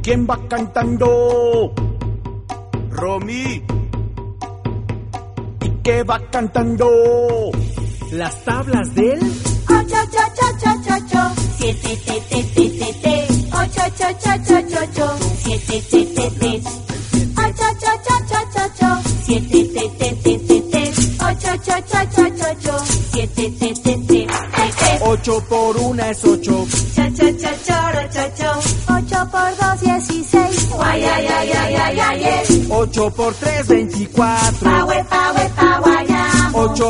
¿Quién va cantando? Romy. ¿Y qué va cantando? Las tablas del 8, 8, 8, 8, 8, 7, te, te, te, te, te. 8, 8, 8, 8, 8, 7, te, te, te. 8, 8, 8, 8, 8, 7, te, te, te, te, te. 8, 8, 8, 8, 8, 7, te, te, te, te. 8 por 1 es 8. Cha, cha, cha, choro, cho, cho. 8 por 2, 16. Guay, ay, ay, ay, ay, ay, ay. 8 por 3, 24. Pawe, pawe, pawe, 8